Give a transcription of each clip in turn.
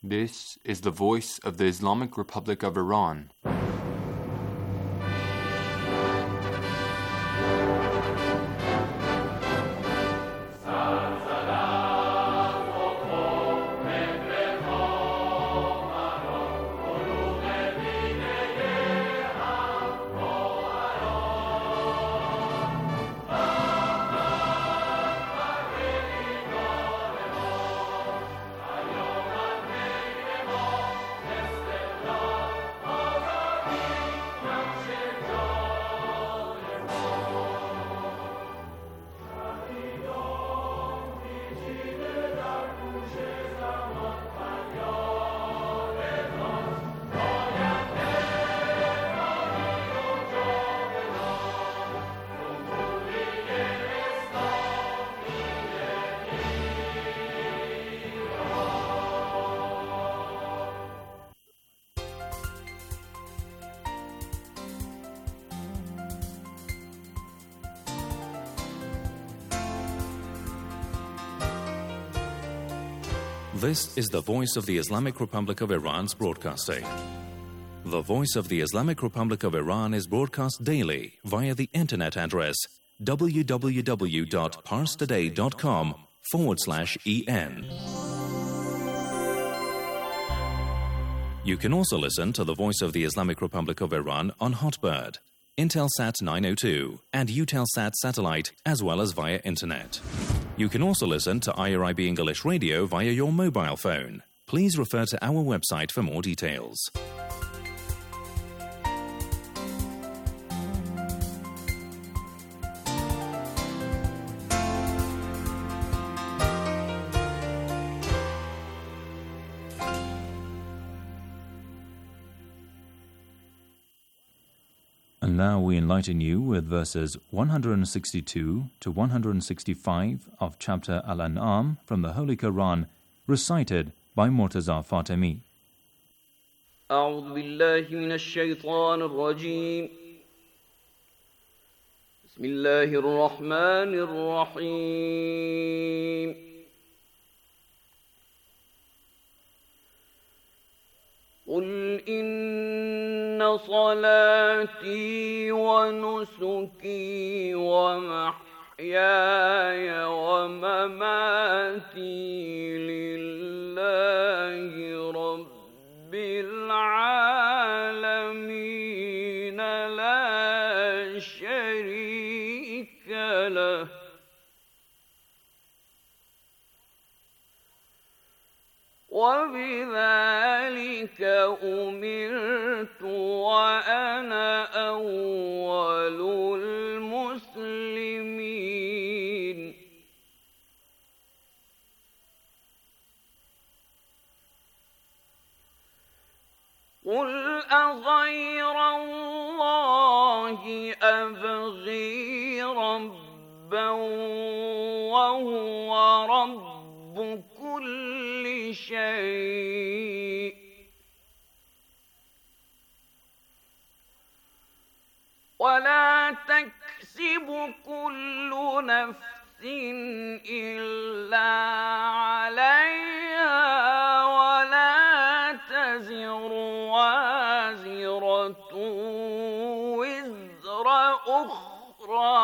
This is the voice of the Islamic Republic of Iran. This is the Voice of the Islamic Republic of Iran's broadcasting. The Voice of the Islamic Republic of Iran is broadcast daily via the internet address www.parstoday.com/en. You can also listen to the Voice of the Islamic Republic of Iran on Hotbird, Intelsat 902, and Eutelsat satellite, as well as via internet. You can also listen to IRIB English Radio via your mobile phone. Please refer to our website for more details. And now we enlighten you with verses 162 to 165 of chapter Al-An'am from the Holy Quran, recited by Murtaza Fatemi. أعوذ بالله من الشيطان الرجيم بسم الله الرحمن الرحيم قل إن صلاتي ونسكي ومحياي ومماتي لله رب العالمين لا شريك له وبذلك أمرت وأنا أول المسلمين قل أغير الله أبغي ربا وهو رب كل شيء ولا تكسب كل نفس إلا عليها ولا تزر وازرة وزر أخرى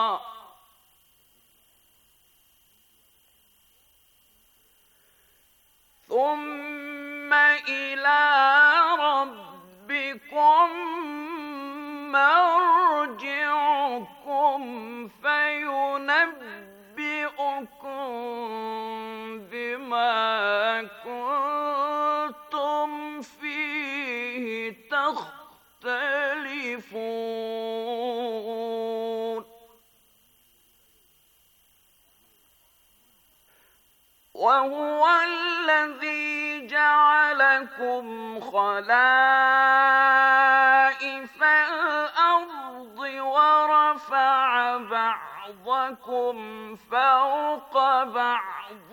ثم إلى ربكم مرجعكم فينبئكم بما كنتم فيه تختلفون وهو الذي جعلكم خلائف الأرض ورفع بعضكم فوق بعض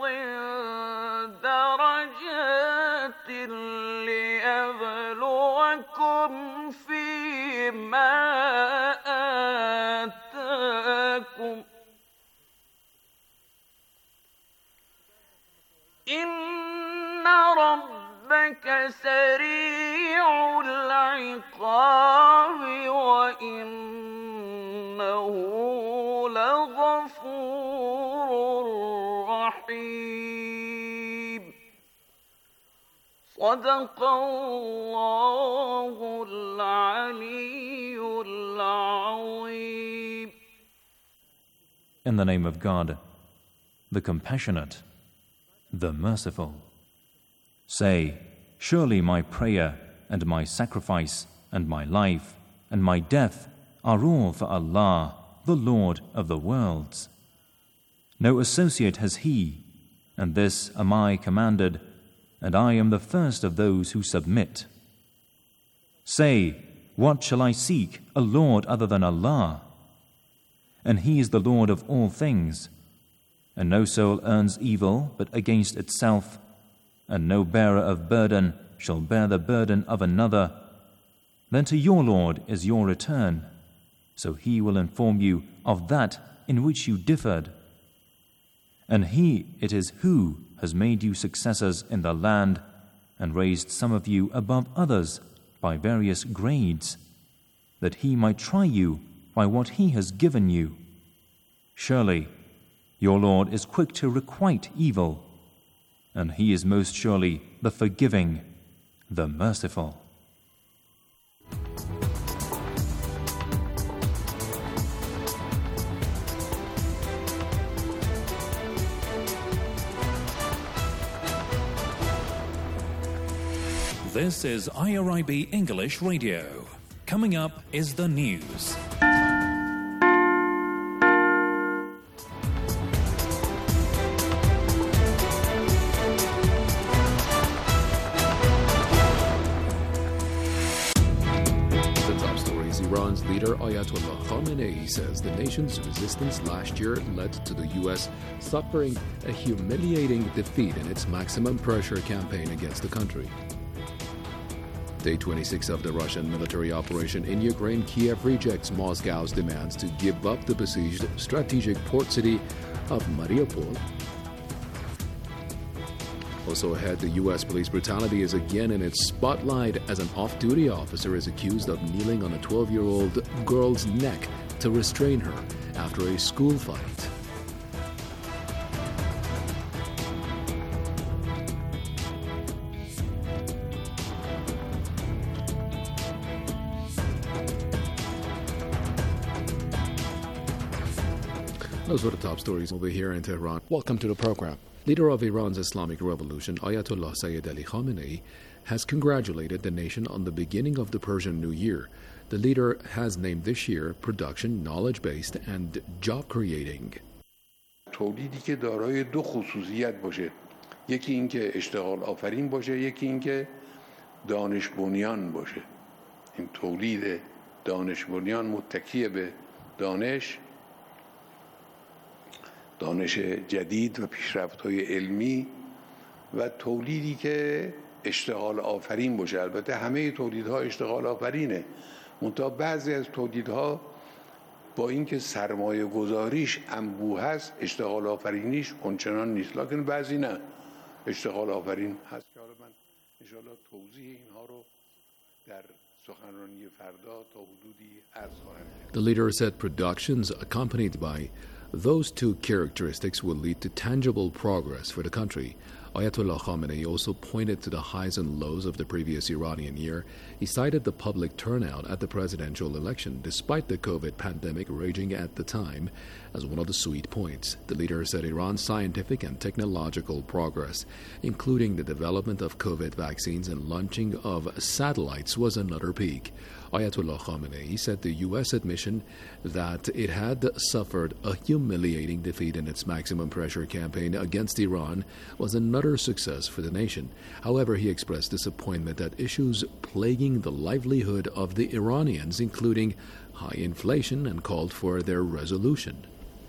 درجات ليبلوكم فيما آتاكم إن ربك إنك سريع العقاب وإنه لغفور رحيم صدق الله العلي العظيم. In the name of God, the Compassionate, the Merciful. Say, surely my prayer and my sacrifice and my life and my death are all for Allah, the Lord of the worlds. No associate has He, and this am I commanded, and I am the first of those who submit. Say, what shall I seek a Lord other than Allah? And He is the Lord of all things, and no soul earns evil but against itself, and no bearer of burden shall bear the burden of another. Then to your Lord is your return, so He will inform you of that in which you differed. And He it is who has made you successors in the land and raised some of you above others by various grades, that He might try you by what He has given you. Surely your Lord is quick to requite evil, and He is most surely the forgiving, the merciful. This is IRIB English Radio. Coming up is the news. Iran's leader Ayatollah Khamenei says the nation's resistance last year led to the U.S. suffering a humiliating defeat in its maximum pressure campaign against the country. Day 26 of the Russian military operation in Ukraine, Kiev rejects Moscow's demands to give up the besieged strategic port city of Mariupol. Also ahead, the U.S. police brutality is again in its spotlight as an off-duty officer is accused of kneeling on a 12-year-old girl's neck to restrain her after a school fight. Those were the top stories over here in Tehran. Welcome to the program. Leader of Iran's Islamic Revolution, Ayatollah Sayyid Ali Khamenei, has congratulated the nation on the beginning of the Persian New Year. The leader has named this year production, knowledge-based, and job-creating. تولیدی که دارای دو خصوصیت باشه. یکی این که اشتغال آفرین باشه، یکی این که دانش بنیان باشه. این تولید دانش بنیان متکی به دانش جدید و پیشرفت‌های علمی و تولیدی که اشتغال آفرین باشه. البته همه تولیدها اشتغال آفرینه، منتها بعضی از تولیدها با اینکه سرمایه گذاریش انبوه هست اشتغال آفرینیش اونچنان نیست، لکن بعضی نه اشتغال آفرین هست که حالا من انشاءالله توضیح اینها رو در سخنرانی فردا تا حدودی عرض خواهم کرد. The leader said productions accompanied by those two characteristics will lead to tangible progress for the country. Ayatollah Khamenei also pointed to the highs and lows of the previous Iranian year. He cited the public turnout at the presidential election, despite the COVID pandemic raging at the time, as one of the sweet points. The leader said Iran's scientific and technological progress, including the development of COVID vaccines and launching of satellites, was another peak. Ayatollah Khamenei said the U.S. admission that it had suffered a humiliating defeat in its maximum pressure campaign against Iran was another success for the nation. However, he expressed disappointment at issues plaguing the livelihood of the Iranians, including high inflation, and called for their resolution.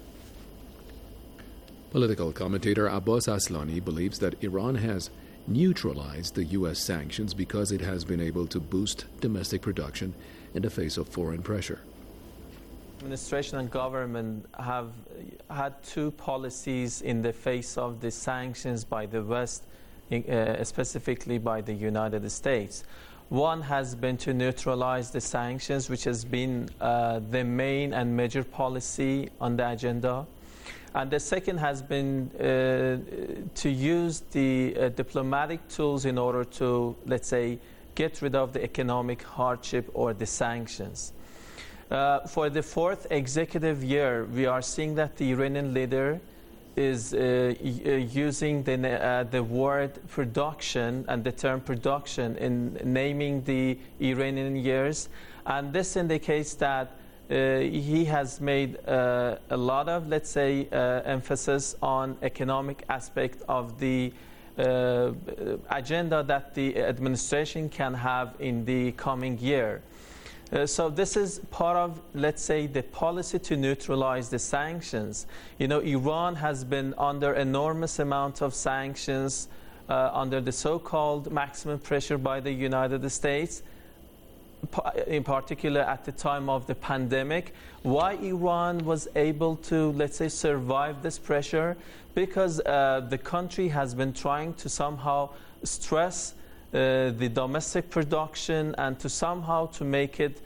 Political commentator Abbas Aslani believes that Iran has neutralized the U.S. sanctions because it has been able to boost domestic production in the face of foreign pressure. Administration and government have had two policies in the face of the sanctions by the West. specifically by the United States. One has been to neutralize the sanctions, which has been the main and major policy on the agenda. And the second has been to use the diplomatic tools in order to, let's say, get rid of the economic hardship or the sanctions. For the fourth executive year, we are seeing that the Iranian leader is using the word production and the term production in naming the Iranian years. And this indicates that he has made a lot of, let's say, emphasis on economic aspect of the agenda that the administration can have in the coming year. So this is part of, let's say, the policy to neutralize the sanctions. You know, Iran has been under enormous amount of sanctions under the so-called maximum pressure by the United States, in particular at the time of the pandemic. Why Iran was able to, let's say, survive this pressure? Because the country has been trying to somehow stress the domestic production and to somehow to make it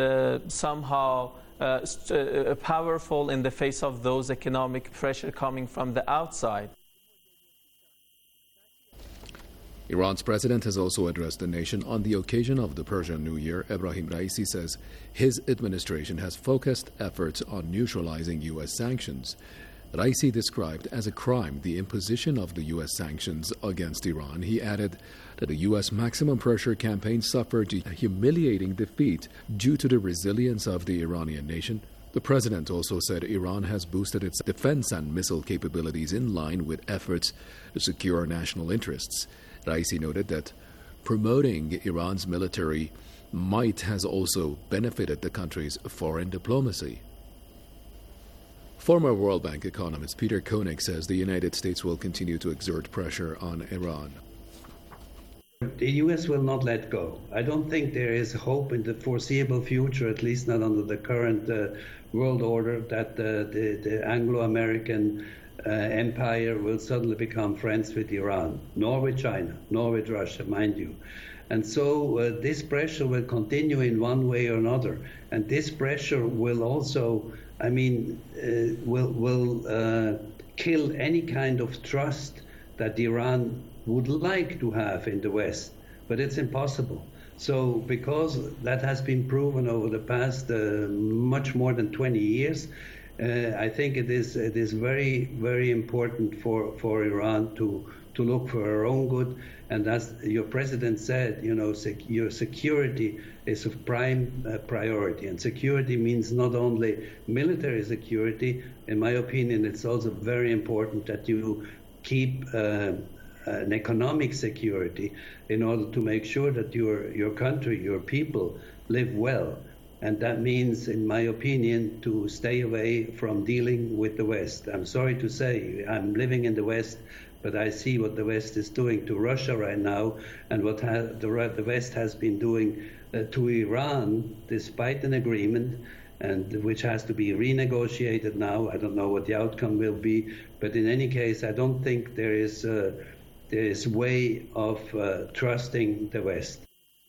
powerful in the face of those economic pressure coming from the outside. Iran's president has also addressed the nation on the occasion of the Persian New Year. Ebrahim Raisi says his administration has focused efforts on neutralizing U.S. sanctions. Raisi described as a crime the imposition of the U.S. sanctions against Iran. He added that the U.S. maximum pressure campaign suffered a humiliating defeat due to the resilience of the Iranian nation. The president also said Iran has boosted its defense and missile capabilities in line with efforts to secure national interests. Raisi noted that promoting Iran's military might has also benefited the country's foreign diplomacy. Former World Bank economist Peter Koenig says the United States will continue to exert pressure on Iran. The U.S. will not let go. I don't think there is hope in the foreseeable future, at least not under the current world order, that the Anglo-American empire will suddenly become friends with Iran, nor with China, nor with Russia, mind you. And so this pressure will continue in one way or another. And this pressure will also, will kill any kind of trust that Iran would like to have in the West. But it's impossible. So because that has been proven over the past much more than 20 years, I think it is very, very important for Iran to look for her own good. And as your president said, your security is of prime priority. And security means not only military security. In my opinion, it's also very important that you keep an economic security in order to make sure that your country, your people live well. And that means, in my opinion, to stay away from dealing with the West. I'm sorry to say, I'm living in the West, but I see what the West is doing to Russia right now and what the West has been doing to Iran, despite an agreement, and which has to be renegotiated now. I don't know what the outcome will be, but in any case, I don't think there is way of trusting the West.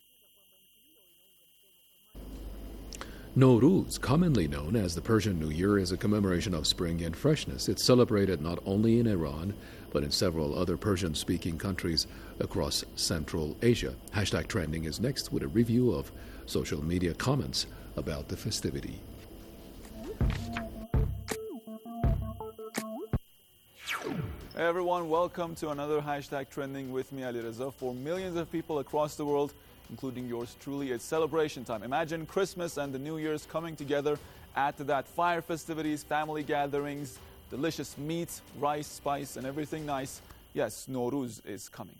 Nowruz, commonly known as the Persian New Year, is a commemoration of spring and freshness. It's celebrated not only in Iran, but in several other Persian-speaking countries across Central Asia. Hashtag Trending is next with a review of social media comments about the festivity. Hey everyone, welcome to another Hashtag Trending with me, Ali Reza. For millions of people across the world, including yours truly, it's celebration time. Imagine Christmas and the New Year's coming together. Add to that fire festivities, family gatherings, delicious meat, rice, spice, and everything nice. Yes, Nowruz is coming.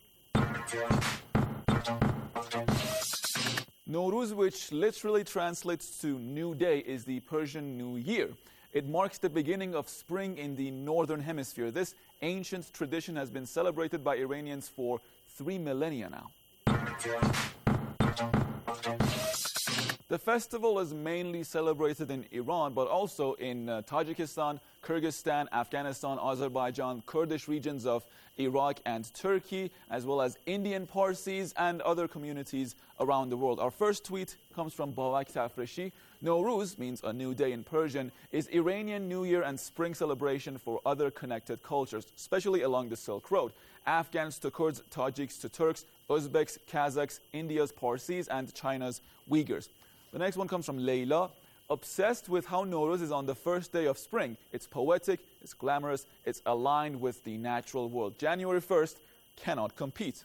Nowruz, which literally translates to New Day, is the Persian New Year. It marks the beginning of spring in the Northern Hemisphere. This ancient tradition has been celebrated by Iranians for 3 millennia now. The festival is mainly celebrated in Iran, but also in Tajikistan, Kyrgyzstan, Afghanistan, Azerbaijan, Kurdish regions of Iraq and Turkey, as well as Indian Parsis and other communities around the world. Our first tweet comes from Babak Tafreshi. Nowruz means a new day in Persian, is Iranian New Year and spring celebration for other connected cultures, especially along the Silk Road. Afghans to Kurds, Tajiks to Turks, Uzbeks, Kazakhs, India's Parsis, and China's Uyghurs. The next one comes from Leila. Obsessed with how Nowruz is on the first day of spring. It's poetic, it's glamorous, it's aligned with the natural world. January 1st cannot compete.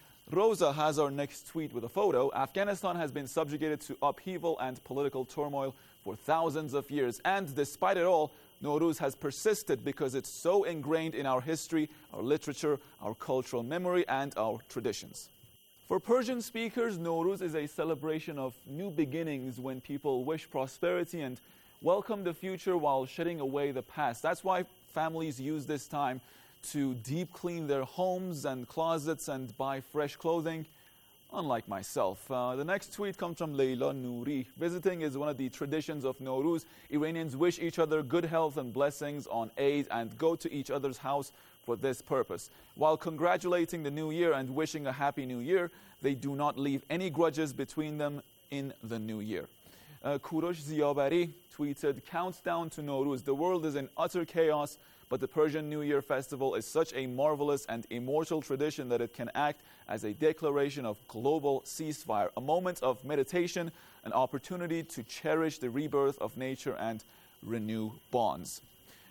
Rosa has our next tweet with a photo. Afghanistan has been subjugated to upheaval and political turmoil for thousands of years. And despite it all, Nowruz has persisted because it's so ingrained in our history, our literature, our cultural memory, and our traditions. For Persian speakers, Nowruz is a celebration of new beginnings when people wish prosperity and welcome the future while shedding away the past. That's why families use this time to deep clean their homes and closets and buy fresh clothing, unlike myself. The next tweet comes from Leila Nouri. Visiting is one of the traditions of Nowruz. Iranians wish each other good health and blessings on Eid and go to each other's house for this purpose. While congratulating the new year and wishing a happy new year, they do not leave any grudges between them in the new year. Kurosh Ziyabari tweeted, countdown to Nowruz. The world is in utter chaos, but the Persian New Year festival is such a marvelous and immortal tradition that it can act as a declaration of global ceasefire, a moment of meditation, an opportunity to cherish the rebirth of nature and renew bonds.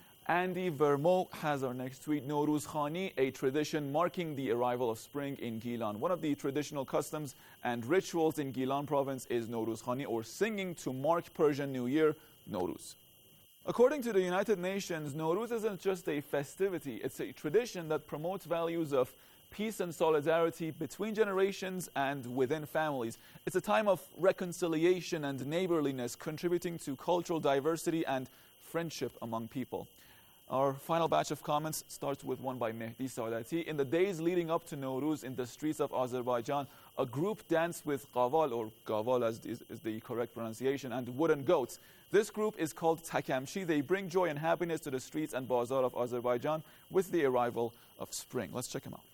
Andy Vermo has our next tweet. Nowruz Khani, a tradition marking the arrival of spring in Gilan. One of the traditional customs and rituals in Gilan province is Nowruz Khani, or singing to mark Persian New Year, Nowruz. According to the United Nations, Nowruz isn't just a festivity, it's a tradition that promotes values of peace and solidarity between generations and within families. It's a time of reconciliation and neighborliness, contributing to cultural diversity and friendship among people. Our final batch of comments starts with one by Mehdi Saadati. In the days leading up to Nowruz in the streets of Azerbaijan, a group danced with qaval, or gaval as is the correct pronunciation, and wooden goats. This group is called Takamshi. They bring joy and happiness to the streets and bazaar of Azerbaijan with the arrival of spring. Let's check them out.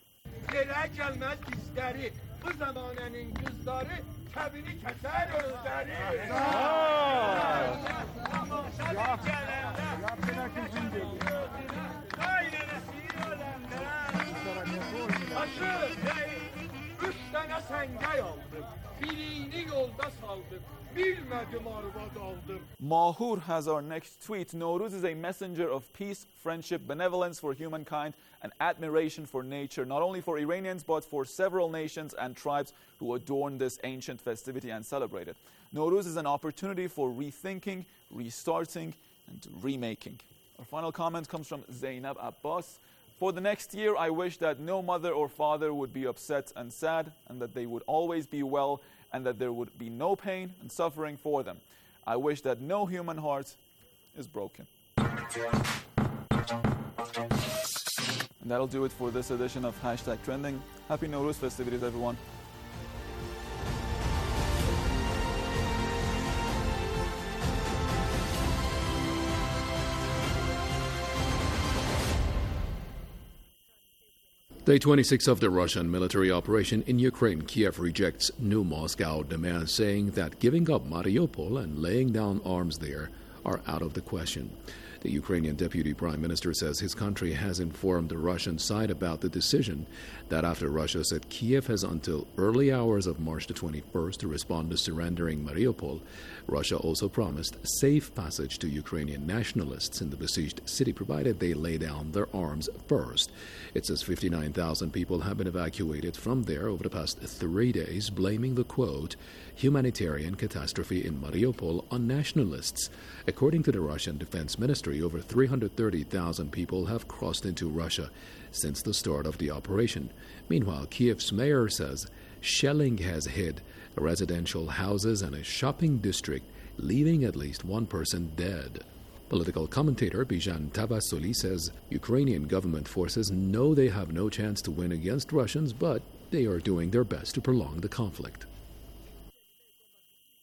Mahur has our next tweet. Nowruz is a messenger of peace, friendship, benevolence for humankind, and admiration for nature, not only for Iranians, but for several nations and tribes who adorn this ancient festivity and celebrate it. Nowruz is an opportunity for rethinking, restarting, and remaking. Our final comment comes from Zainab Abbas. For the next year, I wish that no mother or father would be upset and sad, and that they would always be well, and that there would be no pain and suffering for them. I wish that no human heart is broken. And that'll do it for this edition of Hashtag Trending. Happy Nowruz festivities, everyone. Day 26 of the Russian military operation in Ukraine, Kiev rejects new Moscow demands, saying that giving up Mariupol and laying down arms there are out of the question. The Ukrainian deputy prime minister says his country has informed the Russian side about the decision. That after Russia said Kiev has until early hours of March the 21st to respond to surrendering Mariupol, Russia also promised safe passage to Ukrainian nationalists in the besieged city, provided they lay down their arms first. It says 59,000 people have been evacuated from there over the past 3 days, blaming the, quote, humanitarian catastrophe in Mariupol on nationalists. According to the Russian Defense Ministry, over 330,000 people have crossed into Russia since the start of the operation. Meanwhile, Kiev's mayor says shelling has hit residential houses and a shopping district, leaving at least one person dead. Political commentator Bijan Tavasoli says Ukrainian government forces know they have no chance to win against Russians, but they are doing their best to prolong the conflict.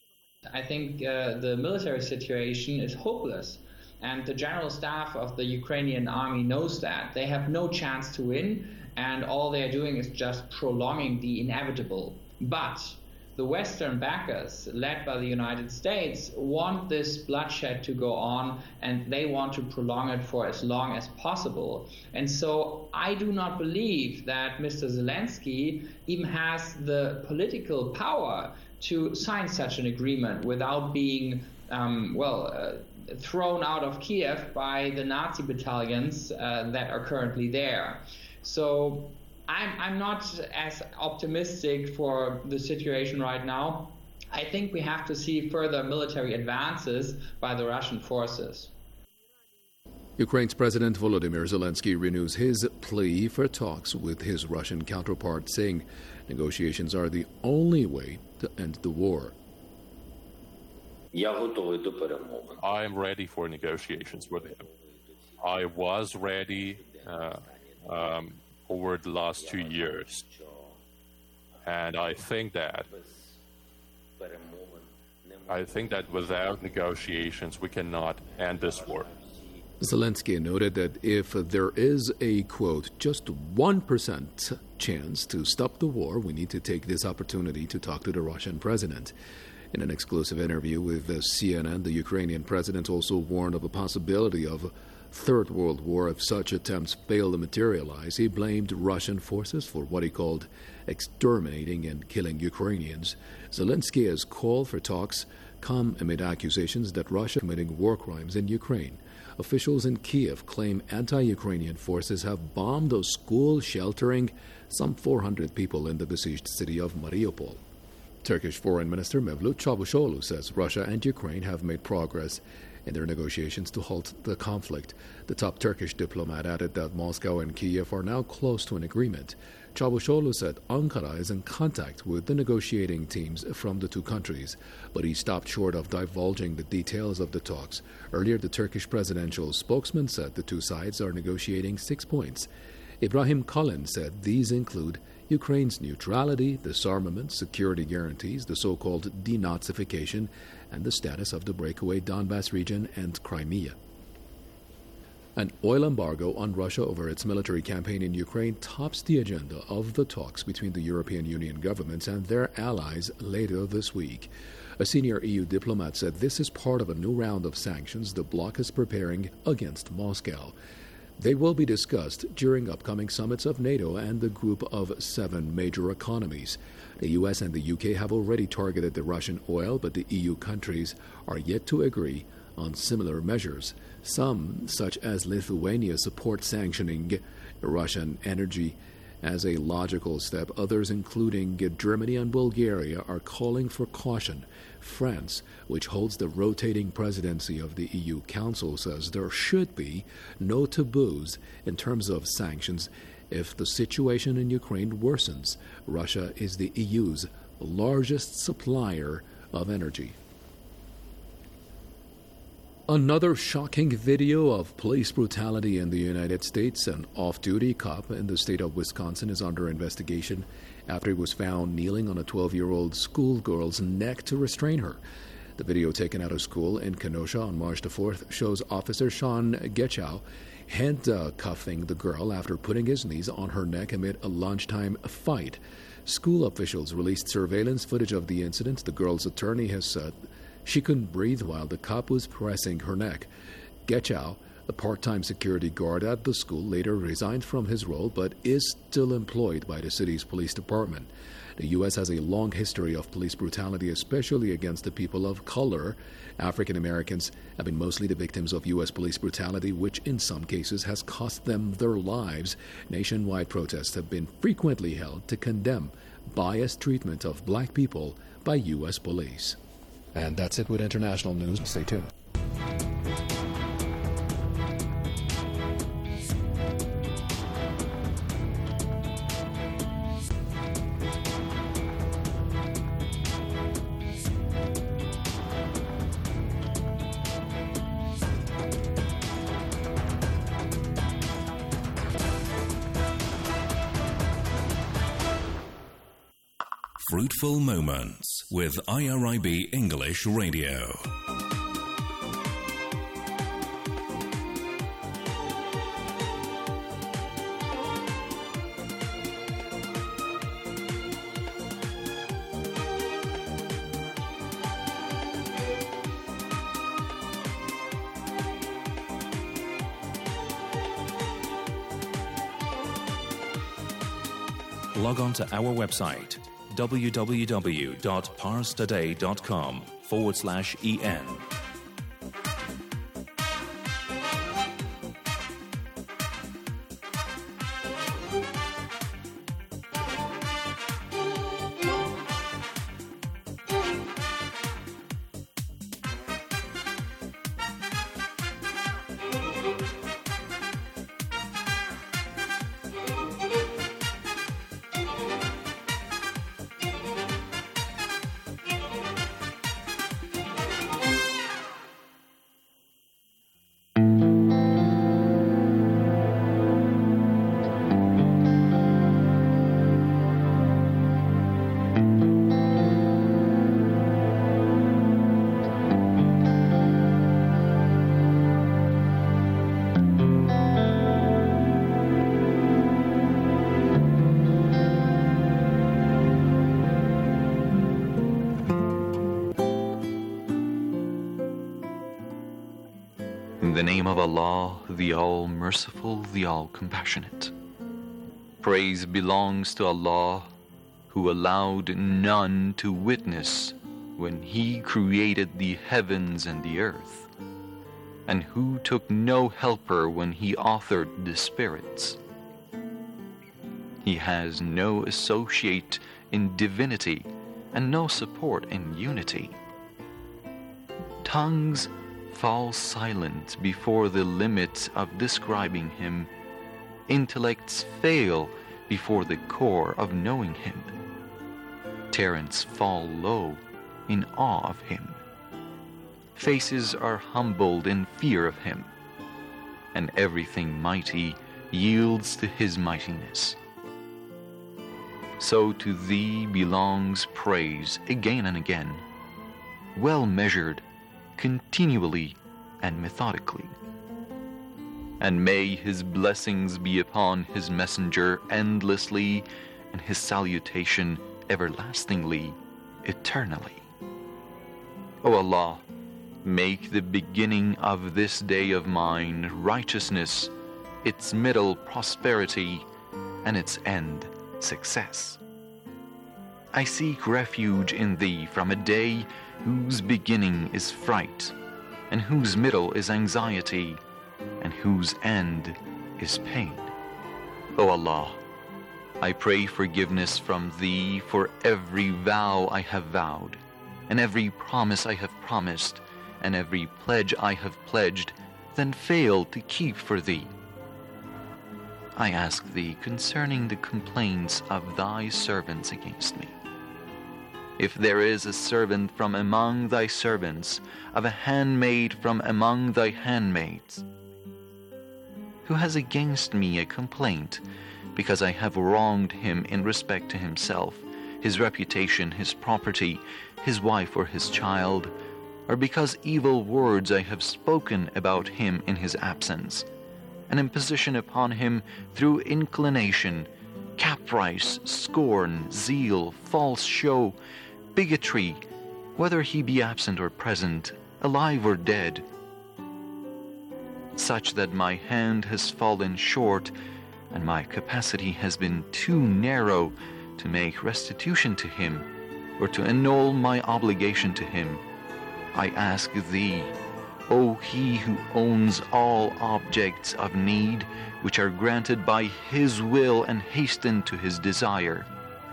I think the military situation is hopeless. And the general staff of the Ukrainian army knows that. They have no chance to win, and all they are doing is just prolonging the inevitable. But the Western backers, led by the United States, want this bloodshed to go on, and they want to prolong it for as long as possible. And so I do not believe that Mr. Zelensky even has the political power to sign such an agreement without being, thrown out of Kiev by the Nazi battalions that are currently there. So I'm not as optimistic for the situation right now. I think we have to see further military advances by the Russian forces. Ukraine's President Volodymyr Zelensky renews his plea for talks with his Russian counterpart, saying negotiations are the only way to end the war. I am ready for negotiations with him. I was ready over the last 2 years. And I think that without negotiations, we cannot end this war. Zelensky noted that if there is a, quote, just 1% chance to stop the war, we need to take this opportunity to talk to the Russian president. In an exclusive interview with CNN, the Ukrainian president also warned of a possibility of a third world war if such attempts fail to materialize. He blamed Russian forces for what he called exterminating and killing Ukrainians. Zelensky has called for talks come amid accusations that Russia is committing war crimes in Ukraine. Officials in Kiev claim anti-Ukrainian forces have bombed a school sheltering some 400 people in the besieged city of Mariupol. Turkish Foreign Minister Mevlut Çavuşoğlu says Russia and Ukraine have made progress in their negotiations to halt the conflict. The top Turkish diplomat added that Moscow and Kiev are now close to an agreement. Çavuşoğlu said Ankara is in contact with the negotiating teams from the two countries, but he stopped short of divulging the details of the talks. Earlier, the Turkish presidential spokesman said the two sides are negotiating 6 points. Ibrahim Kalin said these include Ukraine's neutrality, disarmament, security guarantees, the so-called denazification, and the status of the breakaway Donbas region and Crimea. An oil embargo on Russia over its military campaign in Ukraine tops the agenda of the talks between the European Union governments and their allies later this week. A senior EU diplomat said this is part of a new round of sanctions the bloc is preparing against Moscow. They will be discussed during upcoming summits of NATO and the group of 7 major economies. The US and the UK have already targeted the Russian oil, but the EU countries are yet to agree on similar measures. Some, such as Lithuania, support sanctioning Russian energy as a logical step. Others, including Germany and Bulgaria, are calling for caution. France, which holds the rotating presidency of the EU Council, says there should be no taboos in terms of sanctions if the situation in Ukraine worsens. Russia is the EU's largest supplier of energy. Another shocking video of police brutality in the United States. An off-duty cop in the state of Wisconsin is under investigation after he was found kneeling on a 12-year-old schoolgirl's neck to restrain her. The video taken out of school in Kenosha on March the 4th shows Officer Sean Getchow handcuffing the girl after putting his knees on her neck amid a lunchtime fight. School officials released surveillance footage of the incident. The girl's attorney has said she couldn't breathe while the cop was pressing her neck. Getchow, a part-time security guard at the school, later resigned from his role but is still employed by the city's police department. The U.S. has a long history of police brutality, especially against the people of color. African Americans have been mostly the victims of U.S. police brutality, which in some cases has cost them their lives. Nationwide protests have been frequently held to condemn biased treatment of black people by U.S. police. And that's it with international news. Stay tuned. Fruitful Moments with IRIB English Radio. Log on to our website www.parstoday.com/en. In the name of Allah, the All-Merciful, the All-Compassionate. Praise belongs to Allah, who allowed none to witness when He created the heavens and the earth, and who took no helper when He authored the spirits. He has no associate in divinity and no support in unity. Tongues fall silent before the limit of describing Him. Intellects fail before the core of knowing Him. Talents fall low in awe of Him. Faces are humbled in fear of Him, and everything mighty yields to His mightiness. So to Thee belongs praise again and again, well measured, continually and methodically. And may His blessings be upon His messenger endlessly, and His salutation everlastingly, eternally. O Allah, make the beginning of this day of mine righteousness, its middle prosperity, and its end success. I seek refuge in Thee from a day whose beginning is fright, and whose middle is anxiety, and whose end is pain. O Allah, I pray forgiveness from Thee for every vow I have vowed, and every promise I have promised, and every pledge I have pledged, then failed to keep for Thee. I ask Thee concerning the complaints of Thy servants against me. If there is a servant from among Thy servants, of a handmaid from among Thy handmaids, who has against me a complaint, because I have wronged him in respect to himself, his reputation, his property, his wife or his child, or because evil words I have spoken about him in his absence, an imposition upon him through inclination, caprice, scorn, zeal, false show, bigotry, whether he be absent or present, alive or dead, such that my hand has fallen short and my capacity has been too narrow to make restitution to him or to annul my obligation to him, I ask Thee, O He who owns all objects of need which are granted by His will and hasten to His desire,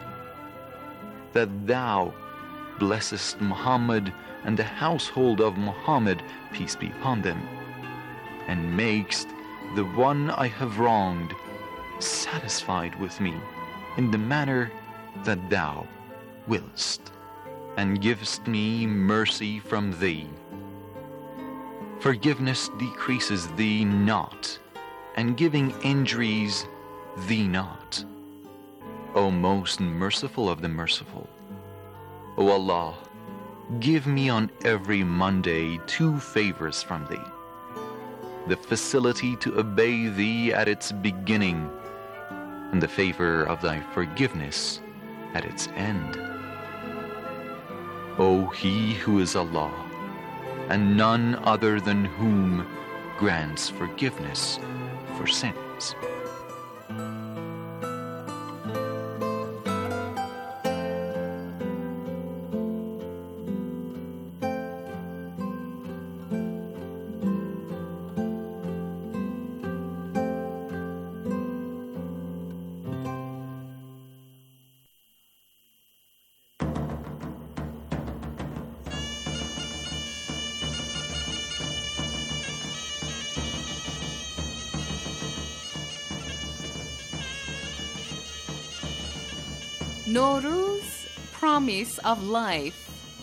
that Thou blessest Muhammad and the household of Muhammad, peace be upon them, and makest the one I have wronged satisfied with me in the manner that Thou willest, and givest me mercy from Thee. Forgiveness decreases Thee not, and giving injuries Thee not. O most merciful of the merciful, O Allah, give me on every Monday 2 favors from Thee: the facility to obey Thee at its beginning, and the favor of Thy forgiveness at its end. O He who is Allah, and none other than whom grants forgiveness for sins. Nowruz, promise of life.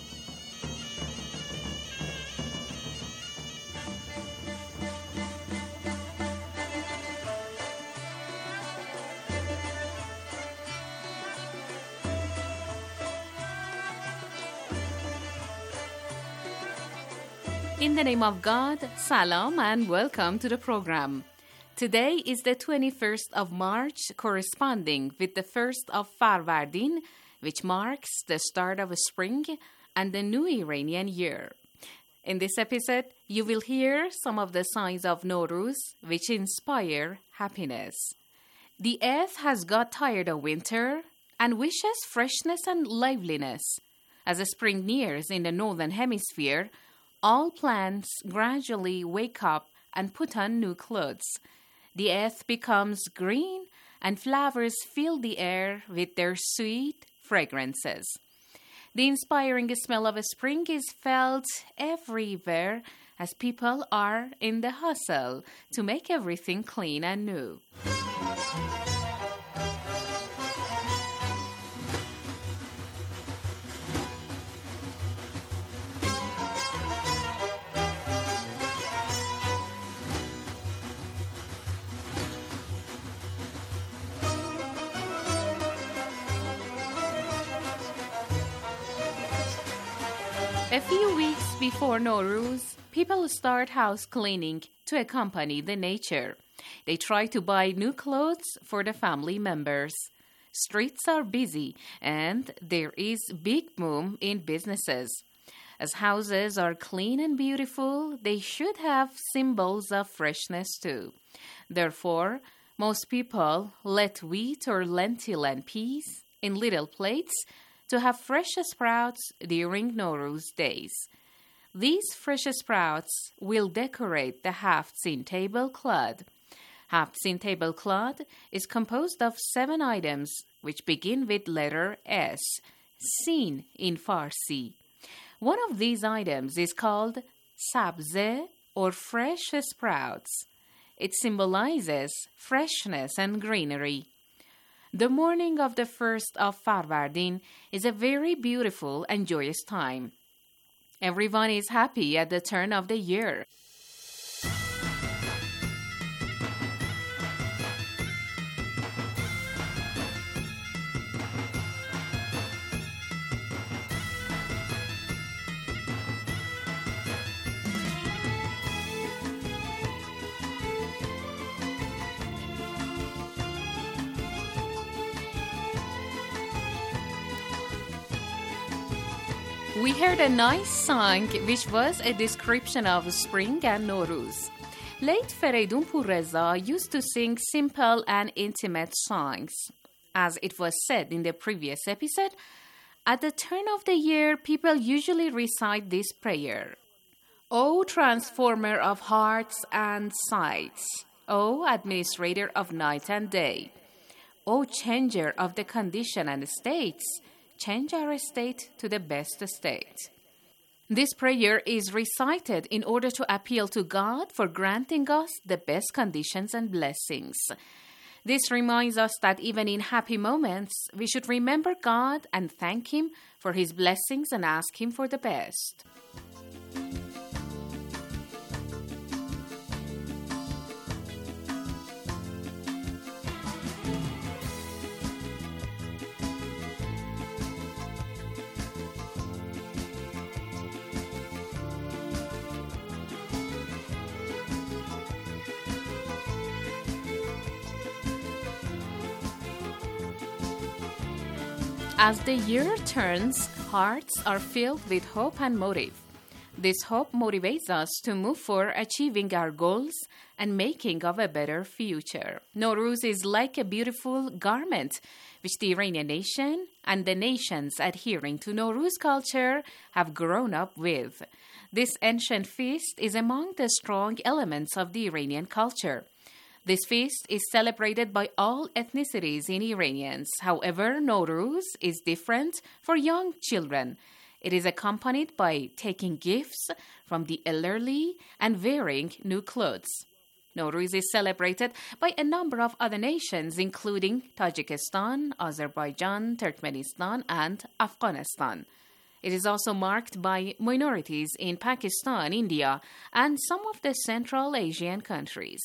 In the name of God, salam and welcome to the program. Today is the 21st of March, corresponding with the 1st of Farvardin, which marks the start of spring and the new Iranian year. In this episode, you will hear some of the signs of Nowruz, which inspire happiness. The earth has got tired of winter and wishes freshness and liveliness. As the spring nears in the northern hemisphere, all plants gradually wake up and put on new clothes. The earth becomes green and flowers fill the air with their sweet fragrances. The inspiring smell of spring is felt everywhere as people are in the hustle to make everything clean and new. A few weeks before Nowruz, people start house cleaning to accompany the nature. They try to buy new clothes for the family members. Streets are busy and there is big boom in businesses. As houses are clean and beautiful, they should have symbols of freshness too. Therefore, most people let wheat or lentil and peas in little plates to have fresh sprouts during Nowruz days. These fresh sprouts will decorate the Haftzin tablecloth. Haftzin tablecloth is composed of 7 items which begin with letter S, Sin in Farsi. One of these items is called sabze or fresh sprouts. It symbolizes freshness and greenery. The morning of the 1st of Farvardin is a very beautiful and joyous time. Everyone is happy at the turn of the year. We heard a nice song which was a description of spring and Nowruz. Late Fereydun Pourreza used to sing simple and intimate songs. As it was said in the previous episode, at the turn of the year, people usually recite this prayer. O transformer of hearts and sights, O administrator of night and day, O changer of the condition and states, change our state to the best state. This prayer is recited in order to appeal to God for granting us the best conditions and blessings. This reminds us that even in happy moments, we should remember God and thank Him for His blessings and ask Him for the best. As the year turns, hearts are filled with hope and motive. This hope motivates us to move for achieving our goals and making of a better future. Nowruz is like a beautiful garment which the Iranian nation and the nations adhering to Nowruz culture have grown up with. This ancient feast is among the strong elements of the Iranian culture. This feast is celebrated by all ethnicities in Iranians. However, Nowruz is different for young children. It is accompanied by taking gifts from the elderly and wearing new clothes. Nowruz is celebrated by a number of other nations, including Tajikistan, Azerbaijan, Turkmenistan, and Afghanistan. It is also marked by minorities in Pakistan, India, and some of the Central Asian countries.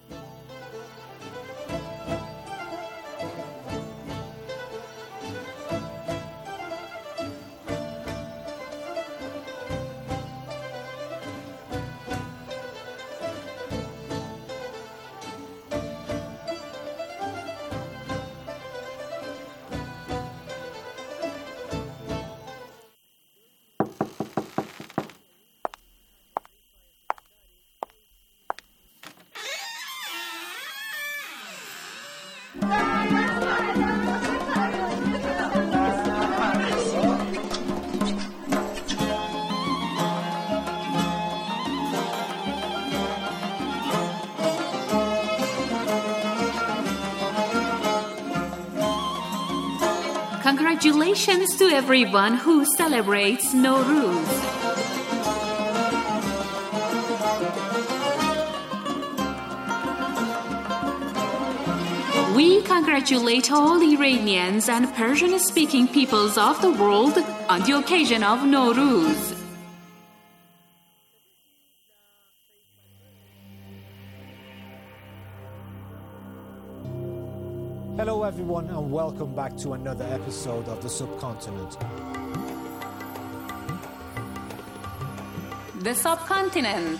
Congratulations to everyone who celebrates Nowruz. We congratulate all Iranians and Persian-speaking peoples of the world on the occasion of Nowruz. Hello everyone and welcome back to another episode of The Subcontinent. The Subcontinent.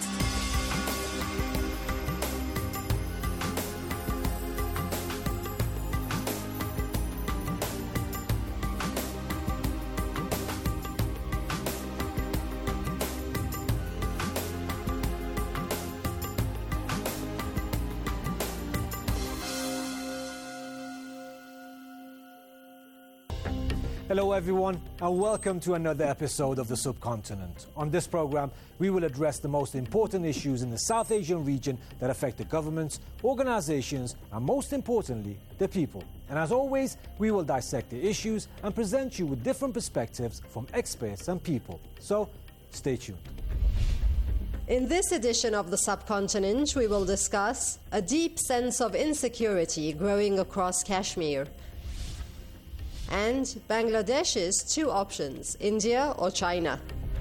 Hello everyone and welcome to another episode of The Subcontinent. On this program, we will address the most important issues in the South Asian region that affect the governments, organizations, and most importantly, the people. And as always, we will dissect the issues and present you with different perspectives from experts and people. So, stay tuned. In this edition of The Subcontinent, we will discuss a deep sense of insecurity growing across Kashmir, and Bangladesh's two options, India or China.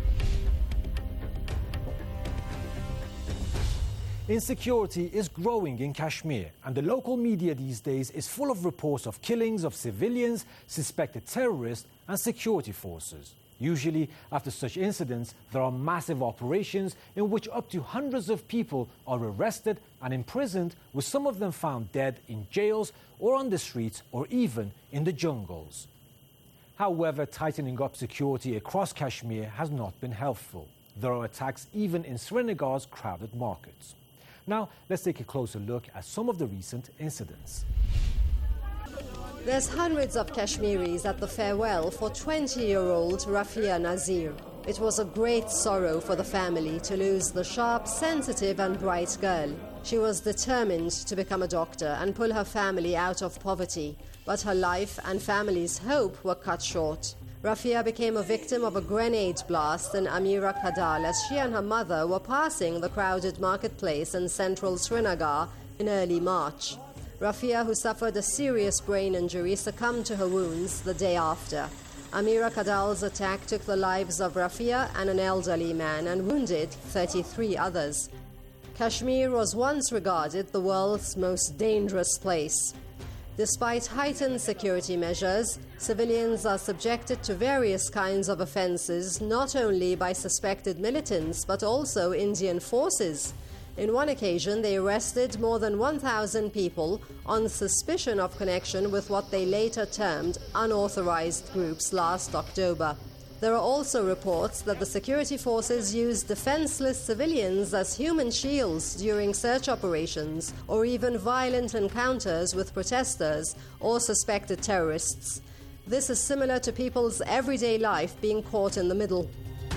Insecurity is growing in Kashmir, and the local media these days is full of reports of killings of civilians, suspected terrorists, and security forces. Usually, after such incidents, there are massive operations in which up to hundreds of people are arrested and imprisoned, with some of them found dead in jails or on the streets or even in the jungles. However, tightening up security across Kashmir has not been helpful. There are attacks even in Srinagar's crowded markets. Now, let's take a closer look at some of the recent incidents. There's hundreds of Kashmiris at the farewell for 20-year-old Rafia Nazir. It was a great sorrow for the family to lose the sharp, sensitive and bright girl. She was determined to become a doctor and pull her family out of poverty, but her life and family's hope were cut short. Rafia became a victim of a grenade blast in Amira Kadal as she and her mother were passing the crowded marketplace in central Srinagar in early March. Rafia, who suffered a serious brain injury, succumbed to her wounds the day after. Amira Kadal's attack took the lives of Rafia and an elderly man and wounded 33 others. Kashmir was once regarded the world's most dangerous place. Despite heightened security measures, civilians are subjected to various kinds of offences, not only by suspected militants but also Indian forces. In one occasion, they arrested more than 1,000 people on suspicion of connection with what they later termed unauthorized groups last October. There are also reports that the security forces used defenseless civilians as human shields during search operations or even violent encounters with protesters or suspected terrorists. This is similar to people's everyday life being caught in the middle.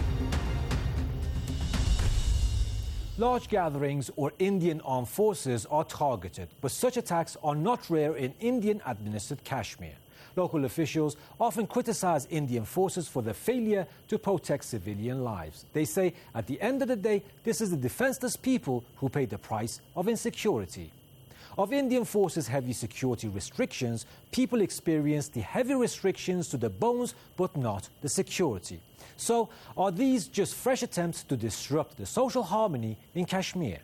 Large gatherings or Indian armed forces are targeted, but such attacks are not rare in Indian-administered Kashmir. Local officials often criticize Indian forces for their failure to protect civilian lives. They say, at the end of the day, this is the defenseless people who pay the price of insecurity. Of Indian forces' heavy security restrictions, people experience the heavy restrictions to the bones, but not the security. So, are these just fresh attempts to disrupt the social harmony in Kashmir?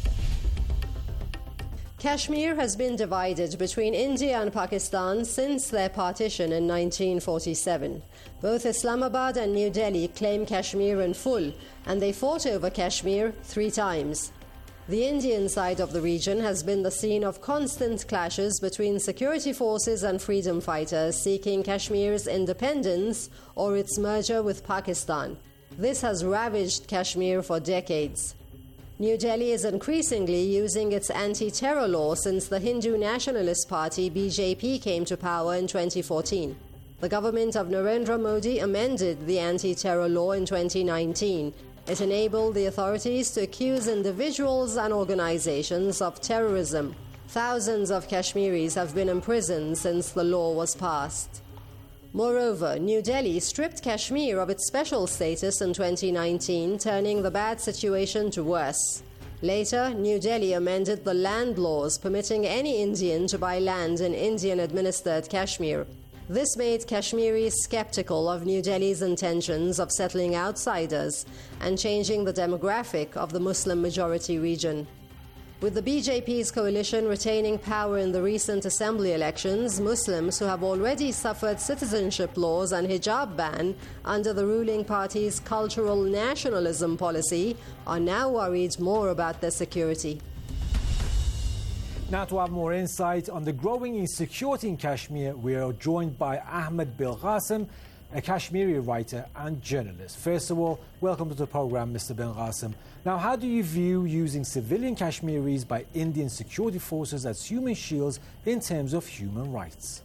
Kashmir has been divided between India and Pakistan since their partition in 1947. Both Islamabad and New Delhi claim Kashmir in full, and they fought over Kashmir 3 times. The Indian side of the region has been the scene of constant clashes between security forces and freedom fighters seeking Kashmir's independence or its merger with Pakistan. This has ravaged Kashmir for decades. New Delhi is increasingly using its anti-terror law since the Hindu Nationalist Party BJP came to power in 2014. The government of Narendra Modi amended the anti-terror law in 2019. It enabled the authorities to accuse individuals and organizations of terrorism. Thousands of Kashmiris have been imprisoned since the law was passed. Moreover, New Delhi stripped Kashmir of its special status in 2019, turning the bad situation to worse. Later, New Delhi amended the land laws permitting any Indian to buy land in Indian-administered Kashmir. This made Kashmiris skeptical of New Delhi's intentions of settling outsiders and changing the demographic of the Muslim-majority region. With the BJP's coalition retaining power in the recent assembly elections, Muslims who have already suffered citizenship laws and hijab ban under the ruling party's cultural nationalism policy are now worried more about their security. Now, to have more insight on the growing insecurity in Kashmir, we are joined by Ahmed Belghasim, a Kashmiri writer and journalist. First of all, welcome to the program, Mr. Belghasim. Now, how do you view using civilian Kashmiris by Indian security forces as human shields in terms of human rights?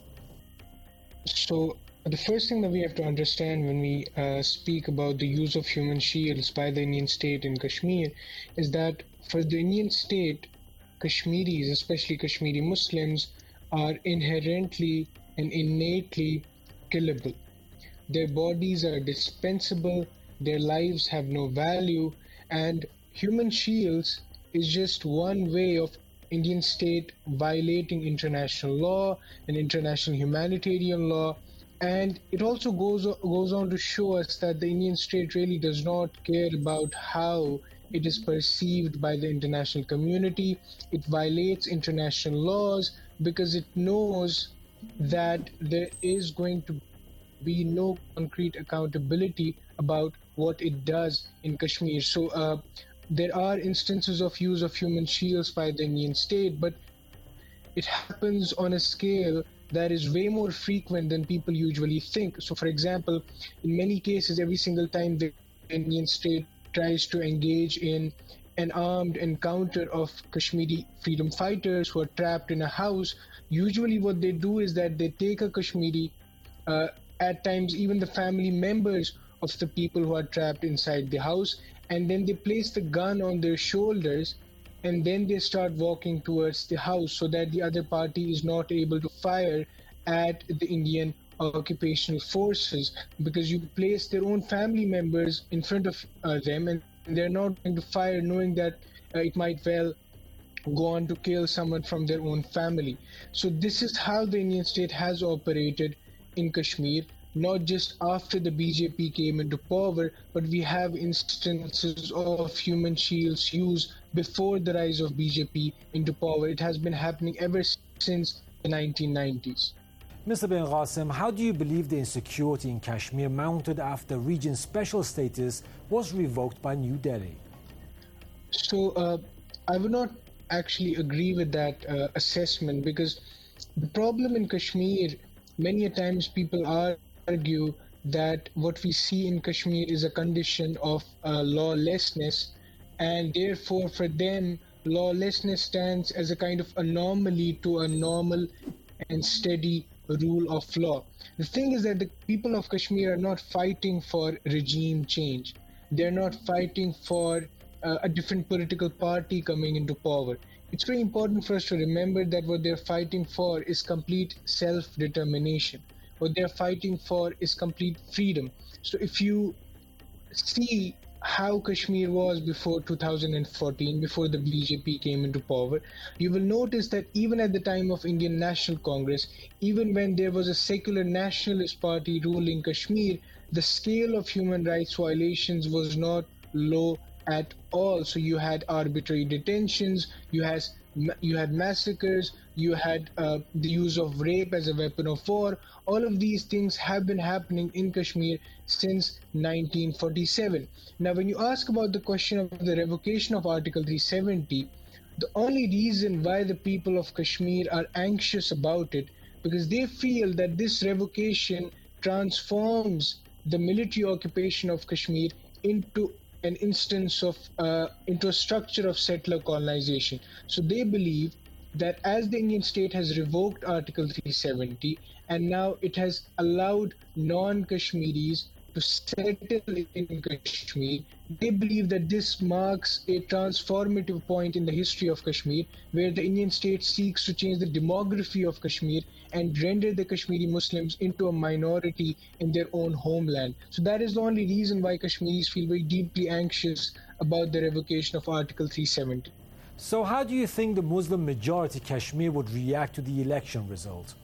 So, the first thing that we have to understand when we speak about the use of human shields by the Indian state in Kashmir is that for the Indian state, Kashmiris, especially Kashmiri Muslims, are inherently and innately killable. Their bodies are dispensable, their lives have no value, and human shields is just one way of Indian state violating international law and international humanitarian law. And it also goes on to show us that the Indian state really does not care about how it is perceived by the international community. It violates international laws because it knows that there is going to be no concrete accountability about what it does in Kashmir. So there are instances of use of human shields by the Indian state, but it happens on a scale that is way more frequent than people usually think. So, for example, in many cases, every single time the Indian state tries to engage in an armed encounter of Kashmiri freedom fighters who are trapped in a house, usually what they do is that they take a Kashmiri, at times even the family members of the people who are trapped inside the house, and then they place the gun on their shoulders, and then they start walking towards the house so that the other party is not able to fire at the Indian occupational forces, because you place their own family members in front of them, and they're not going to fire knowing that it might well go on to kill someone from their own family. So this is how the Indian state has operated in Kashmir, not just after the BJP came into power, but we have instances of human shields used before the rise of BJP into power. It has been happening ever since the 1990s. Mr. Belghasim, how do you believe the insecurity in Kashmir mounted after region's special status was revoked by New Delhi? So I would not actually agree with that assessment, because the problem in Kashmir, many a times people argue that what we see in Kashmir is a condition of lawlessness, and therefore for them lawlessness stands as a kind of anomaly to a normal and steady rule of law. The thing is that the people of Kashmir are not fighting for regime change. They're not fighting for a different political party coming into power. It's very important for us to remember that what they're fighting for is complete self-determination. What they're fighting for is complete freedom. So if you see how Kashmir was before 2014, before the BJP came into power, you will notice that even at the time of Indian National Congress, even when there was a secular nationalist party ruling Kashmir, the scale of human rights violations was not low at all. So you had arbitrary detentions, you had massacres, you had the use of rape as a weapon of war. All of these things have been happening in Kashmir since 1947. Now, when you ask about the question of the revocation of Article 370, the only reason why the people of Kashmir are anxious about it, because they feel that this revocation transforms the military occupation of Kashmir into an instance of, into a structure of settler colonization. So they believe that as the Indian state has revoked Article 370 and now it has allowed non-Kashmiris to settle in Kashmir, they believe that this marks a transformative point in the history of Kashmir, where the Indian state seeks to change the demography of Kashmir and render the Kashmiri Muslims into a minority in their own homeland. So that is the only reason why Kashmiris feel very deeply anxious about the revocation of Article 370. So how do you think the Muslim majority Kashmir would react to the election result?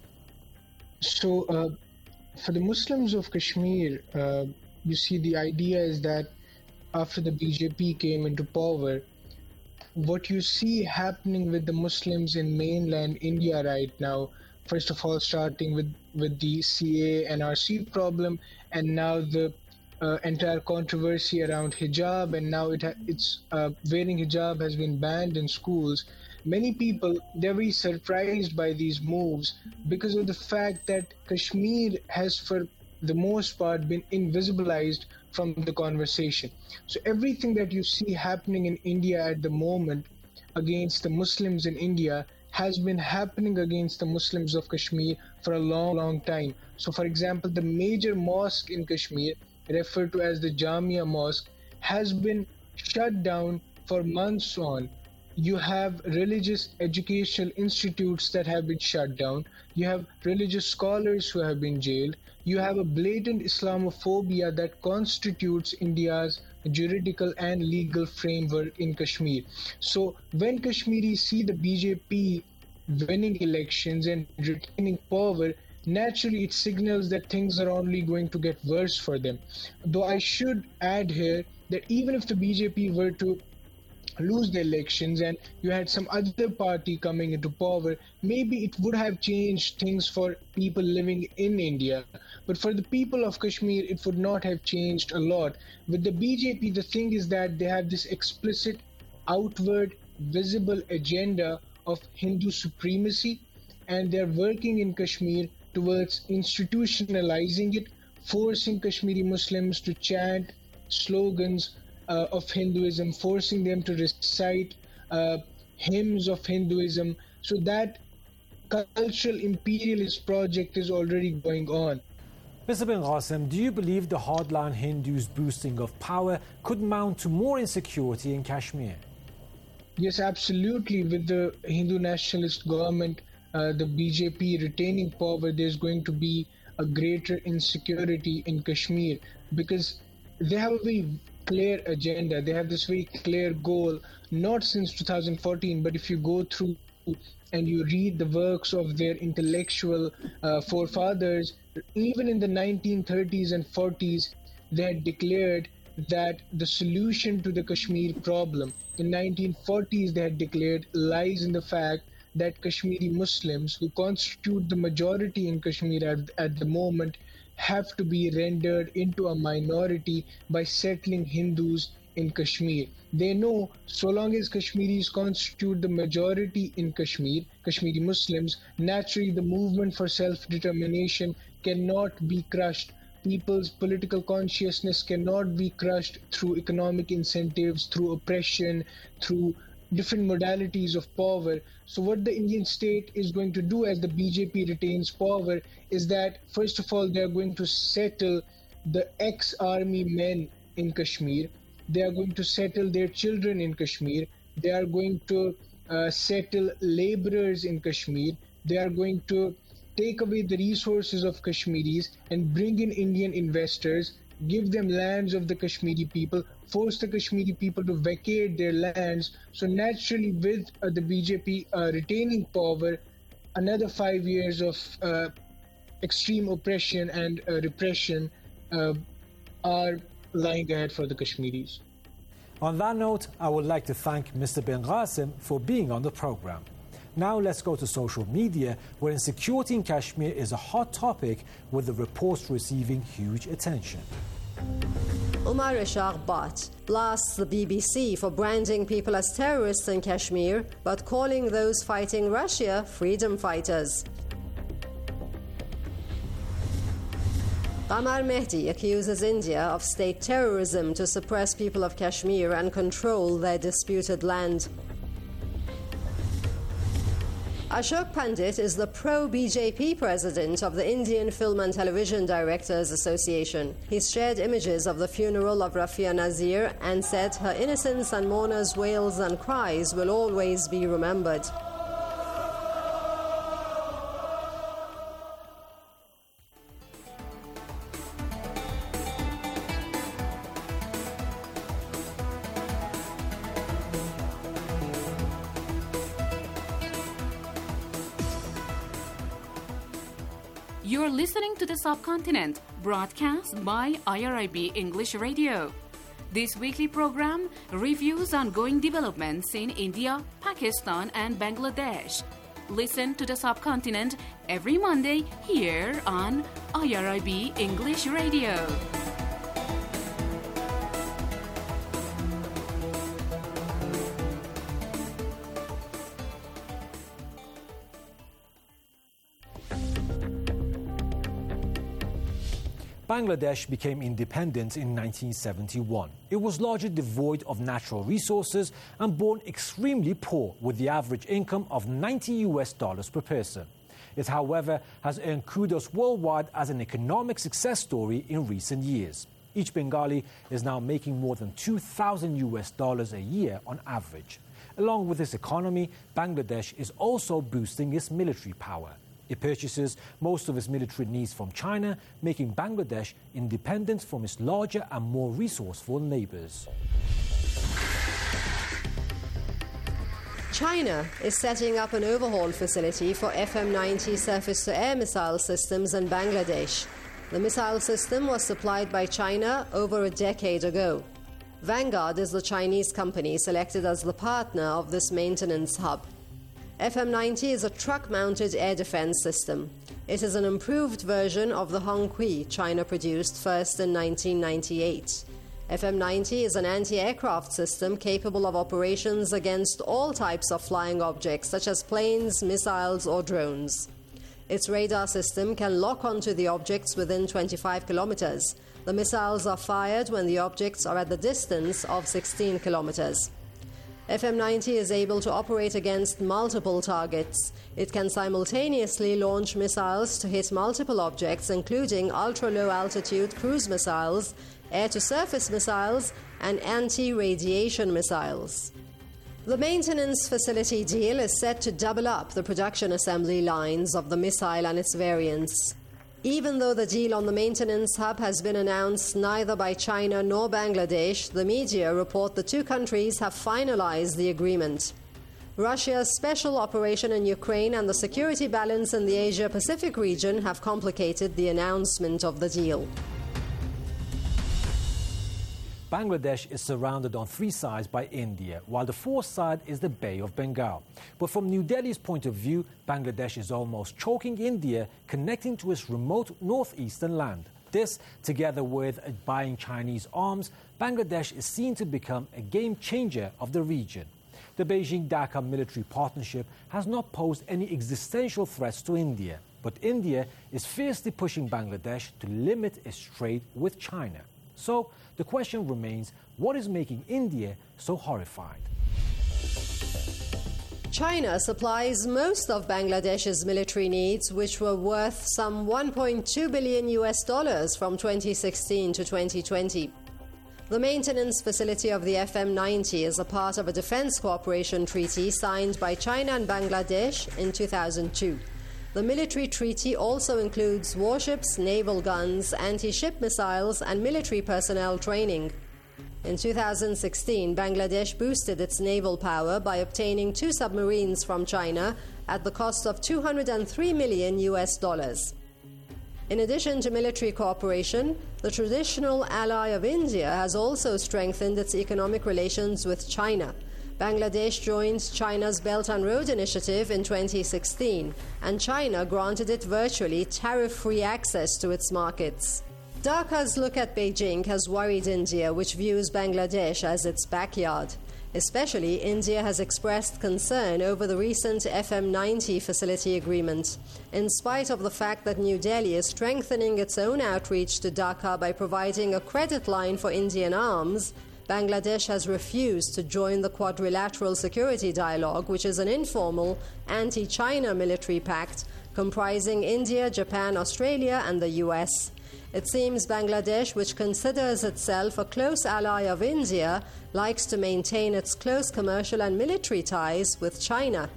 So for the Muslims of Kashmir, you see, the idea is that after the BJP came into power, what you see happening with the Muslims in mainland India right now, first of all starting with the CA and RC problem, and now the entire controversy around hijab, and now it's wearing hijab has been banned in schools. Many people, they're very surprised by these moves because of the fact that Kashmir has, for the most part, been invisibilized from the conversation. So everything that you see happening in India at the moment against the Muslims in India has been happening against the Muslims of Kashmir for a long, long time. So for example, the major mosque in Kashmir, referred to as the Jamia Mosque, has been shut down for months on. You have religious educational institutes that have been shut down. You have religious scholars who have been jailed. You have a blatant Islamophobia that constitutes India's juridical and legal framework in Kashmir. So when Kashmiris see the BJP winning elections and retaining power, naturally it signals that things are only going to get worse for them. Though I should add here that even if the BJP were to lose the elections and you had some other party coming into power, maybe it would have changed things for people living in India. But for the people of Kashmir, it would not have changed a lot. With the BJP, the thing is that they have this explicit, outward, visible agenda of Hindu supremacy, and they're working in Kashmir towards institutionalizing it, forcing Kashmiri Muslims to chant slogans of Hinduism, forcing them to recite hymns of Hinduism. So that cultural imperialist project is already going on. Mr. bin Qasim, do you believe the hardline Hindus' boosting of power could mount to more insecurity in Kashmir? Yes, absolutely. With the Hindu nationalist government, the BJP retaining power, there's going to be a greater insecurity in Kashmir because they have a very clear agenda. They have this very clear goal, not since 2014, but if you go through and you read the works of their intellectual forefathers, even in the 1930s and 40s, they had declared that the solution to the Kashmir problem in 1940s, they had declared, lies in the fact that Kashmiri Muslims, who constitute the majority in Kashmir at the moment, have to be rendered into a minority by settling Hindus in Kashmir. They know so long as Kashmiris constitute the majority in Kashmir, Kashmiri Muslims, naturally the movement for self-determination cannot be crushed. People's political consciousness cannot be crushed through economic incentives, through oppression, through different modalities of power. So what the Indian state is going to do as the BJP retains power is that, first of all, they are going to settle the ex-army men in Kashmir. They are going to settle their children in Kashmir. They are going to settle laborers in Kashmir. They are going to take away the resources of Kashmiris and bring in Indian investors, give them lands of the Kashmiri people, force the Kashmiri people to vacate their lands. So naturally, with the BJP retaining power, another 5 years of extreme oppression and repression are lying ahead for the Kashmiris. On that note, I would like to thank Mr. bin Qasim for being on the program. Now let's go to social media, where insecurity in Kashmir is a hot topic, with the reports receiving huge attention. Umar Ishaq Bhatt blasts the BBC for branding people as terrorists in Kashmir, but calling those fighting Russia freedom fighters. Qamar Mehdi accuses India of state terrorism to suppress people of Kashmir and control their disputed land. Ashok Pandit is the pro-BJP president of the Indian Film and Television Directors Association. He's shared images of the funeral of Rafia Nazir and said her innocence and mourners' wails and cries will always be remembered. You're listening to The Subcontinent, broadcast by IRIB English Radio. This weekly program reviews ongoing developments in India, Pakistan, and Bangladesh. Listen to The Subcontinent every Monday here on IRIB English Radio. Bangladesh became independent in 1971. It was largely devoid of natural resources and born extremely poor, with the average income of $90 per person. It, however, has earned kudos worldwide as an economic success story in recent years. Each Bengali is now making more than $2,000 a year on average. Along with its economy, Bangladesh is also boosting its military power. It purchases most of its military needs from China, making Bangladesh independent from its larger and more resourceful neighbors. China is setting up an overhaul facility for FM-90 surface-to-air missile systems in Bangladesh. The missile system was supplied by China over a decade ago. Vanguard is the Chinese company selected as the partner of this maintenance hub. FM-90 is a truck-mounted air defense system. It is an improved version of the Hongqi China produced first in 1998. FM-90 is an anti-aircraft system capable of operations against all types of flying objects, such as planes, missiles, or drones. Its radar system can lock onto the objects within 25 kilometers. The missiles are fired when the objects are at the distance of 16 kilometers. FM-90 is able to operate against multiple targets. It can simultaneously launch missiles to hit multiple objects, including ultra-low altitude cruise missiles, air-to-surface missiles, and anti-radiation missiles. The maintenance facility deal is set to double up the production assembly lines of the missile and its variants. Even though the deal on the maintenance hub has been announced neither by China nor Bangladesh, the media report the two countries have finalized the agreement. Russia's special operation in Ukraine and the security balance in the Asia-Pacific region have complicated the announcement of the deal. Bangladesh is surrounded on three sides by India, while the fourth side is the Bay of Bengal. But from New Delhi's point of view, Bangladesh is almost choking India, connecting to its remote northeastern land. This, together with buying Chinese arms, Bangladesh is seen to become a game changer of the region. The Beijing-Dhaka military partnership has not posed any existential threats to India, but India is fiercely pushing Bangladesh to limit its trade with China. So the question remains, what is making India so horrified? China supplies most of Bangladesh's military needs, which were worth some $1.2 billion from 2016 to 2020. The maintenance facility of the FM-90 is a part of a defense cooperation treaty signed by China and Bangladesh in 2002. The military treaty also includes warships, naval guns, anti-ship missiles, and military personnel training. In 2016, Bangladesh boosted its naval power by obtaining 2 submarines from China at the cost of $203 million. In addition to military cooperation, the traditional ally of India has also strengthened its economic relations with China. Bangladesh joined China's Belt and Road Initiative in 2016, and China granted it virtually tariff-free access to its markets. Dhaka's look at Beijing has worried India, which views Bangladesh as its backyard. Especially, India has expressed concern over the recent FM-90 facility agreement. In spite of the fact that New Delhi is strengthening its own outreach to Dhaka by providing a credit line for Indian arms, Bangladesh has refused to join the Quadrilateral Security Dialogue, which is an informal anti-China military pact comprising India, Japan, Australia, and the US. It seems Bangladesh, which considers itself a close ally of India, likes to maintain its close commercial and military ties with China.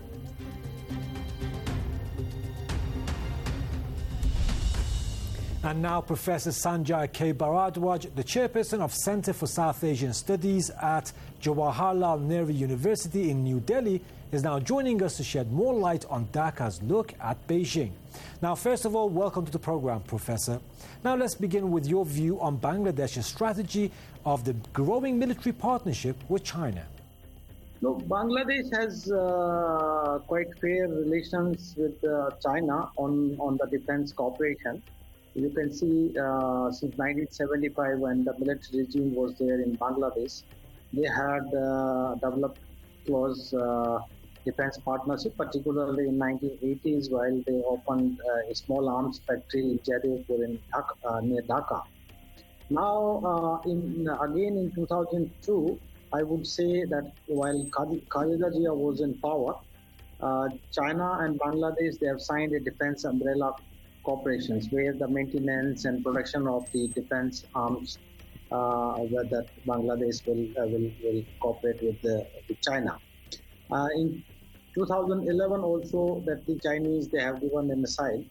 And now Professor Sanjay K. Bharadwaj, the chairperson of Center for South Asian Studies at Jawaharlal Nehru University in New Delhi, is now joining us to shed more light on Dhaka's look at Beijing. Now, first of all, welcome to the program, Professor. Now, let's begin with your view on Bangladesh's strategy of the growing military partnership with China. No, Bangladesh has quite fair relations with China on the defense cooperation. You can see since 1975, when the military regime was there in Bangladesh, they had developed close defense partnership, particularly in 1980s, while they opened a small arms factory in Jadavpur near Dhaka. Now, again in 2002, I would say that while Khaleda Zia was in power, China and Bangladesh, they have signed a defense umbrella corporations where the maintenance and production of the defense arms that Bangladesh will cooperate with China. In 2011 also, that the Chinese, they have given a missile.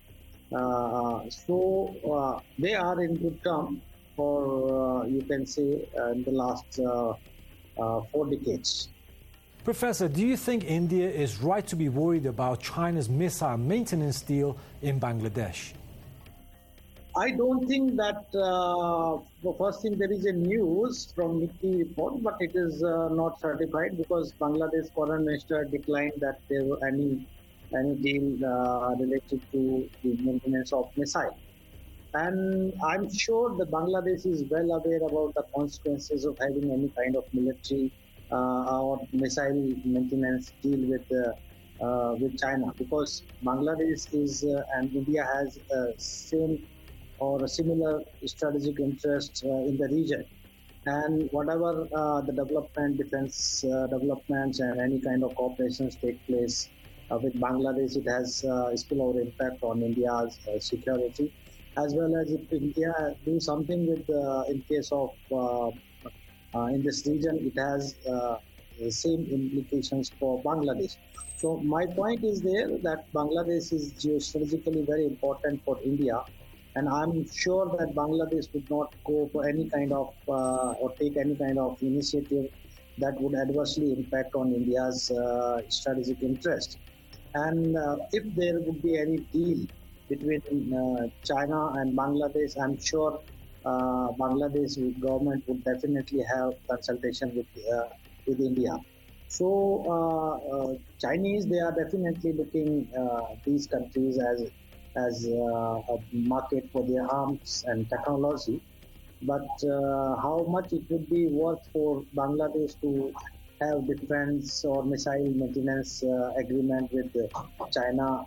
So they are in good term for, you can say, in the last 4 decades. Professor, do you think India is right to be worried about China's missile maintenance deal in Bangladesh? I don't think that, the first thing, there is a news from Nikki report, but it is not certified because Bangladesh foreign minister declined that there were any deal related to the maintenance of missile. And I'm sure that Bangladesh is well aware about the consequences of having any kind of military or missile maintenance deal with China, because Bangladesh is and India has same or a similar strategic interest in the region. And whatever the defense developments and any kind of cooperations take place with Bangladesh, it has spillover impact on India's security, as well as if India do something with, in case of in this region, it has the same implications for Bangladesh. So my point is there that Bangladesh is geostrategically very important for India, and I'm sure that Bangladesh would not go for any kind of or take any kind of initiative that would adversely impact on India's strategic interest. And if there would be any deal between China and Bangladesh, I'm sure Bangladesh government would definitely have consultation with India. So Chinese, they are definitely looking these countries as as a market for their arms and technology. But how much it would be worth for Bangladesh to have defense or missile maintenance agreement with China,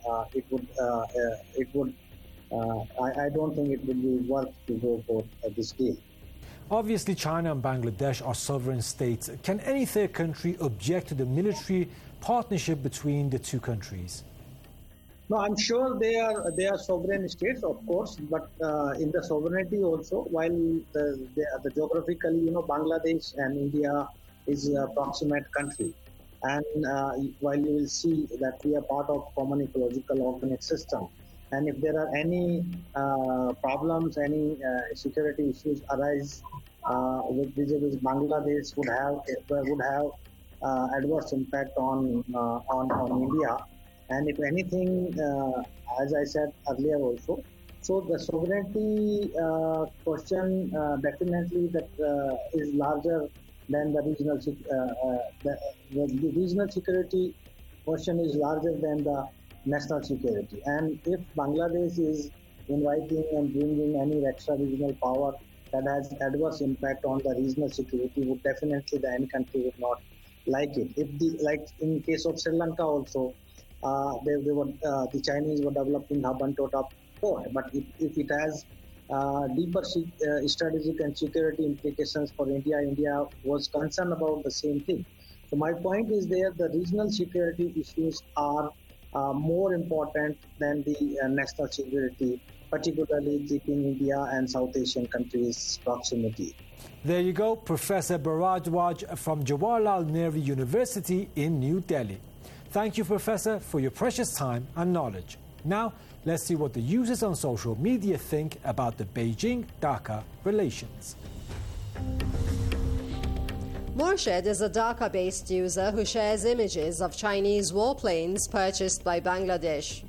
I don't think it would be worth to go for this deal. Obviously, China and Bangladesh are sovereign states. Can any third country object to the military partnership between the two countries? No, I'm sure they are sovereign states, of course, but in the sovereignty also, while the geographically, Bangladesh and India is a proximate country, and while you will see that we are part of common ecological organic system, and if there are any problems, any security issues arise with Bangladesh would have adverse impact on India. And if anything, as I said earlier also, so the sovereignty question definitely that is larger than the regional the regional security question is larger than the national security. And if Bangladesh is inviting and bringing any extra regional power that has adverse impact on the regional security, would definitely any country would not like it. If like in case of Sri Lanka also. The Chinese were developing Hambantota port, but if it has deeper strategic and security implications for India, India was concerned about the same thing. So my point is the regional security issues are more important than the national security, particularly keeping India and South Asian countries' proximity. There you go, Professor Bharadwaj from Jawaharlal Nehru University in New Delhi. Thank you, Professor, for your precious time and knowledge. Now, let's see what the users on social media think about the Beijing-Dhaka relations. Morshed is a Dhaka-based user who shares images of Chinese warplanes purchased by Bangladesh.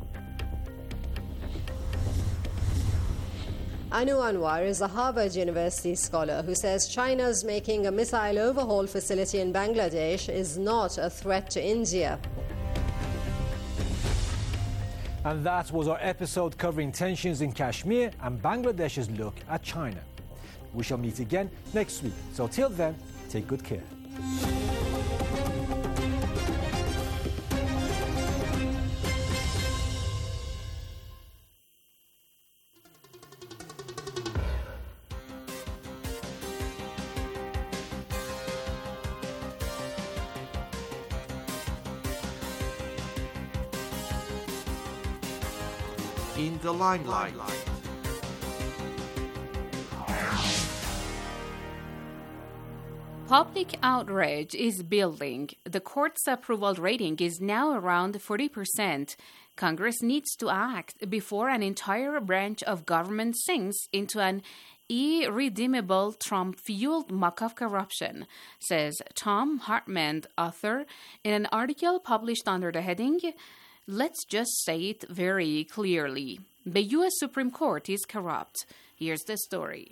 Anu Anwar is a Harvard University scholar who says China's making a missile overhaul facility in Bangladesh is not a threat to India. And that was our episode covering tensions in Kashmir and Bangladesh's look at China. We shall meet again next week. So till then, take good care. In the limelight. Public outrage is building. The court's approval rating is now around 40%. Congress needs to act before an entire branch of government sinks into an irredeemable Trump-fueled muck of corruption, says Tom Hartman, author, in an article published under the heading, "Let's just say it very clearly. The U.S. Supreme Court is corrupt." Here's the story.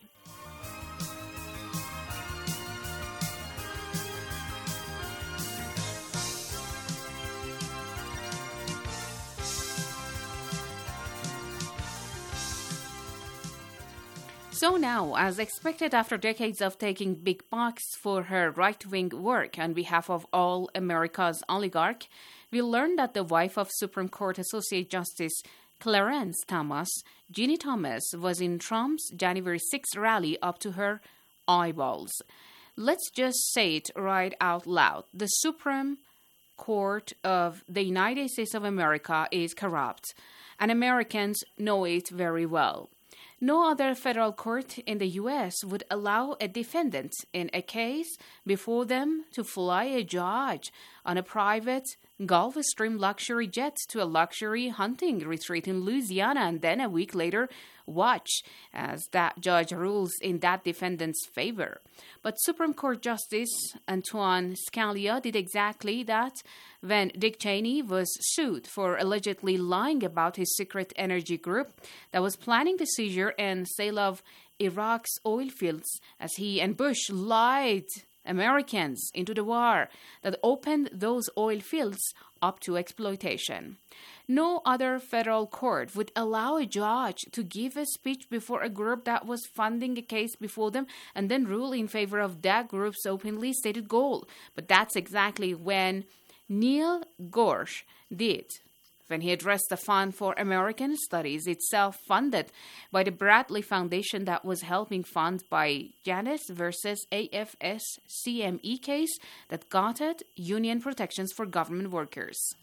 So now, as expected after decades of taking big bucks for her right-wing work on behalf of all America's oligarch, we learned that the wife of Supreme Court Associate Justice Clarence Thomas, Ginny Thomas, was in Trump's January 6 rally up to her eyeballs. Let's just say it right out loud. The Supreme Court of the United States of America is corrupt, and Americans know it very well. No other federal court in the U.S. would allow a defendant in a case before them to fly a judge on a private Gulfstream luxury jet to a luxury hunting retreat in Louisiana and then a week later watch as that judge rules in that defendant's favor. But Supreme Court Justice Antoine Scalia did exactly that when Dick Cheney was sued for allegedly lying about his secret energy group that was planning the seizure and sale of Iraq's oil fields, as he and Bush lied Americans into the war that opened those oil fields up to exploitation. No other federal court would allow a judge to give a speech before a group that was funding a case before them and then rule in favor of that group's openly stated goal. But that's exactly when Neil Gorsh did when he addressed the Fund for American Studies, itself funded by the Bradley Foundation that was helping fund by Janus versus AFS CME case that gutted union protections for government workers.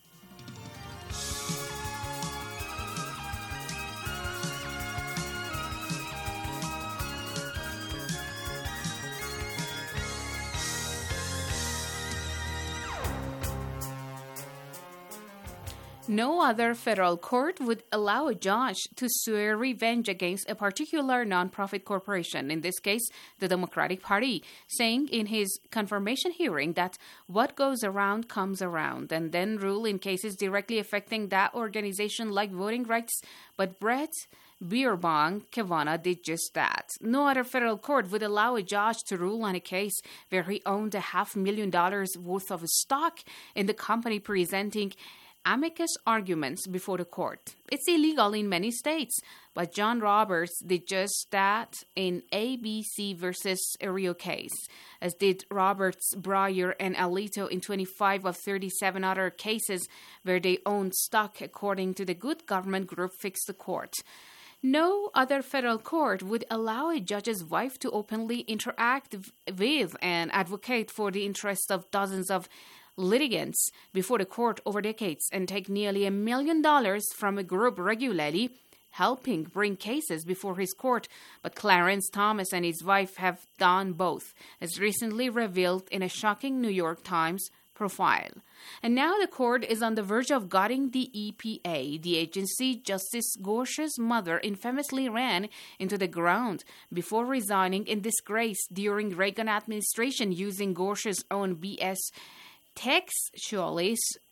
No other federal court would allow a judge to swear revenge against a particular nonprofit corporation, in this case, the Democratic Party, saying in his confirmation hearing that what goes around comes around, and then rule in cases directly affecting that organization like voting rights. But Brett Bierbong Kavanaugh did just that. No other federal court would allow a judge to rule on a case where he owned $500,000 worth of stock in the company, presenting amicus arguments before the court. It's illegal in many states, but John Roberts did just that in ABC versus Aereo case, as did Roberts, Breyer, and Alito in 25 of 37 other cases where they owned stock, according to the Good Government Group Fix the Court. No other federal court would allow a judge's wife to openly interact with and advocate for the interests of dozens of litigants before the court over decades and take nearly $1 million from a group regularly helping bring cases before his court. But Clarence Thomas and his wife have done both, as recently revealed in a shocking New York Times profile. And now the court is on the verge of gutting the EPA, the agency Justice Gorsuch's mother infamously ran into the ground before resigning in disgrace during Reagan administration, using Gorsuch's own BS textually